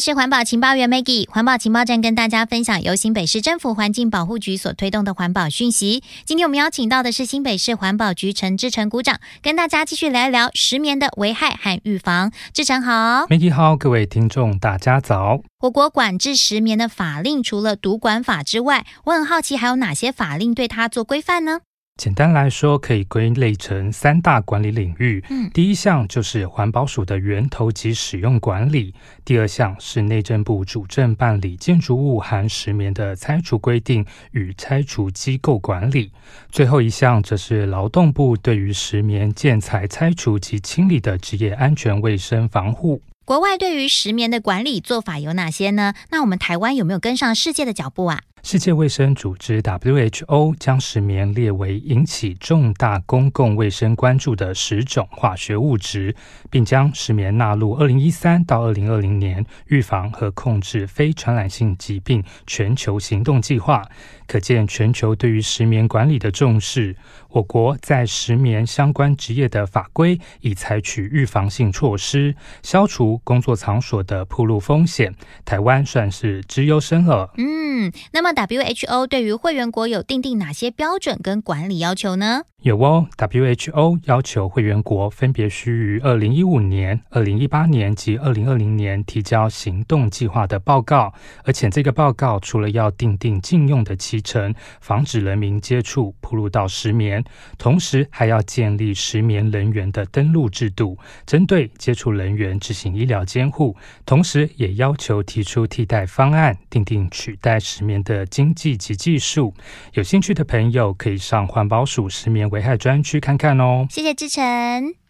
是环保情报员 Maggie， 环保情报站跟大家分享由新北市政府环境保护局所推动的环保讯息。今天我们邀请到的是新北市环保局陈志成股长，跟大家继续聊一聊石棉的危害和预防。志成好。 Maggie 好，各位听众大家早。 我国管制石棉的法令除了毒管法之外，我很好奇还有哪些法令对它做规范呢？ 简单来说，可以归类成3大管理领域。第一项就是环保署的源头及使用管理，第二项是内政部主政办理建筑物含石棉的拆除规定与拆除机构管理，最后一项则是劳动部对于石棉建材拆除及清理的职业安全卫生防护。 国外对于石棉的管理做法有哪些呢？那我们台湾有没有跟上世界的脚步啊？ 世界卫生组织 WHO 将石棉列为引起重大公共卫生关注的10种化学物质，并将石棉纳入2013到2020年预防和控制非传染性疾病全球行动计划。可见全球对于石棉管理的重视。我国在石棉相关职业的法规已采取预防性措施，消除工作场所的暴露风险，台湾算是资优生了。 那么 WHO 对于会员国有订定哪些标准跟管理要求呢？ 有哦， WHO 要求会员国分别须于2015年、2018年及2020年提交行动计划的报告，而且这个报告除了要订定禁用的期程，防止人民接触暴露到石棉，同时还要建立石棉人员的登录制度，针对接触人员执行医疗监护，同时也要求提出替代方案，订定取代石棉的经济及技术。有兴趣的朋友可以上环保署石棉危害专区看看哦。 谢谢志成。